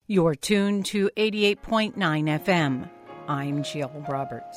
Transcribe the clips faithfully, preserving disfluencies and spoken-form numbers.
You're tuned to eighty-eight point nine F M. I'm Jill Roberts.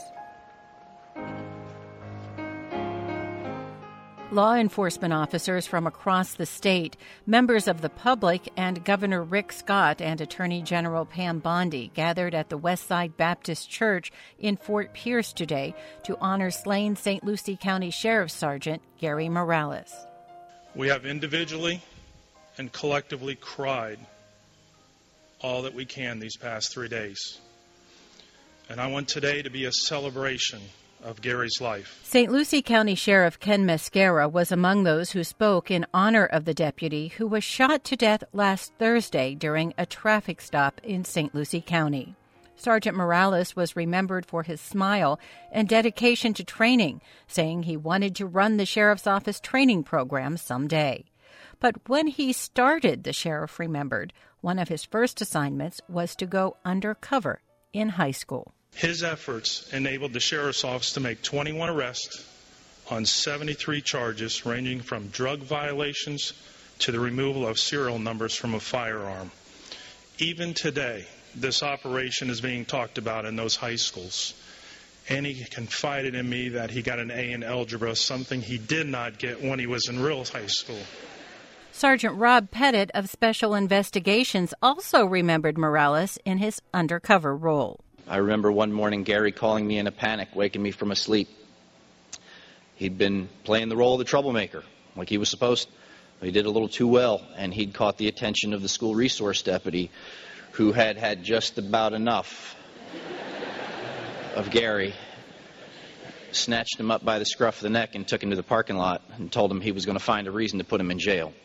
Law enforcement officers from across the state, members of the public, and Governor Rick Scott and Attorney General Pam Bondi gathered at the Westside Baptist Church in Fort Pierce today to honor slain Saint Lucie County Sheriff Sergeant Gary Morales. We have individually and collectively cried all that we can these past three days. And I want today to be a celebration of Gary's life. Saint Lucie County Sheriff Ken Mascara was among those who spoke in honor of the deputy who was shot to death last Thursday during a traffic stop in Saint Lucie County. Sergeant Morales was remembered for his smile and dedication to training, saying he wanted to run the sheriff's office training program someday. But when he started, the sheriff remembered, one of his first assignments was to go undercover in high school. His efforts enabled the sheriff's office to make twenty-one arrests on seventy-three charges, ranging from drug violations to the removal of serial numbers from a firearm. Even today, this operation is being talked about in those high schools. And he confided in me that he got an A in algebra, something he did not get when he was in real high school. Sergeant Rob Pettit of Special Investigations also remembered Morales in his undercover role. I remember one morning Gary calling me in a panic, waking me from a sleep. He'd been playing the role of the troublemaker, like he was supposed to. He did a little too well, and he'd caught the attention of the school resource deputy, who had had just about enough of Gary, snatched him up by the scruff of the neck and took him to the parking lot and told him he was going to find a reason to put him in jail.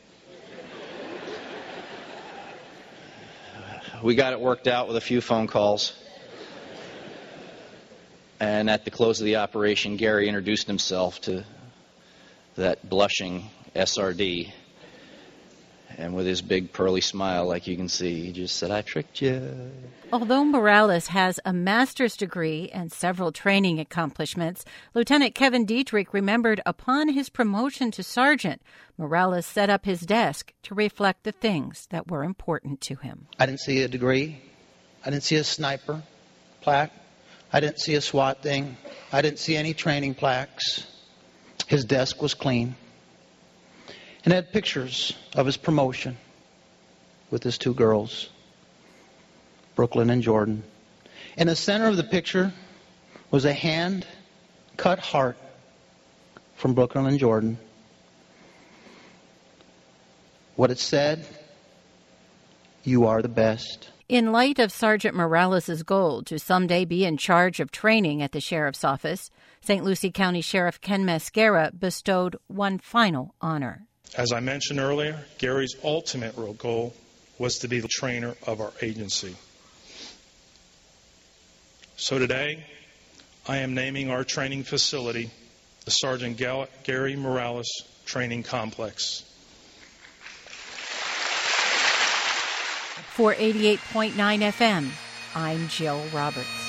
We got it worked out with a few phone calls. And at the close of the operation, Gary introduced himself to that blushing S R D. And with his big pearly smile, like you can see, he just said, "I tricked you." Although Morales has a master's degree and several training accomplishments, Lieutenant Kevin Dietrich remembered upon his promotion to sergeant, Morales set up his desk to reflect the things that were important to him. I didn't see a degree. I didn't see a sniper plaque. I didn't see a SWAT thing. I didn't see any training plaques. His desk was clean. And had pictures of his promotion with his two girls, Brooklyn and Jordan. In the center of the picture was a hand-cut heart from Brooklyn and Jordan. What it said, "You are the best." In light of Sergeant Morales' goal to someday be in charge of training at the sheriff's office, Saint Lucie County Sheriff Ken Mascara bestowed one final honor. As I mentioned earlier, Gary's ultimate goal was to be the trainer of our agency. So today, I am naming our training facility the Sergeant Gary Morales Training Complex. For eighty-eight point nine F M, I'm Jill Roberts.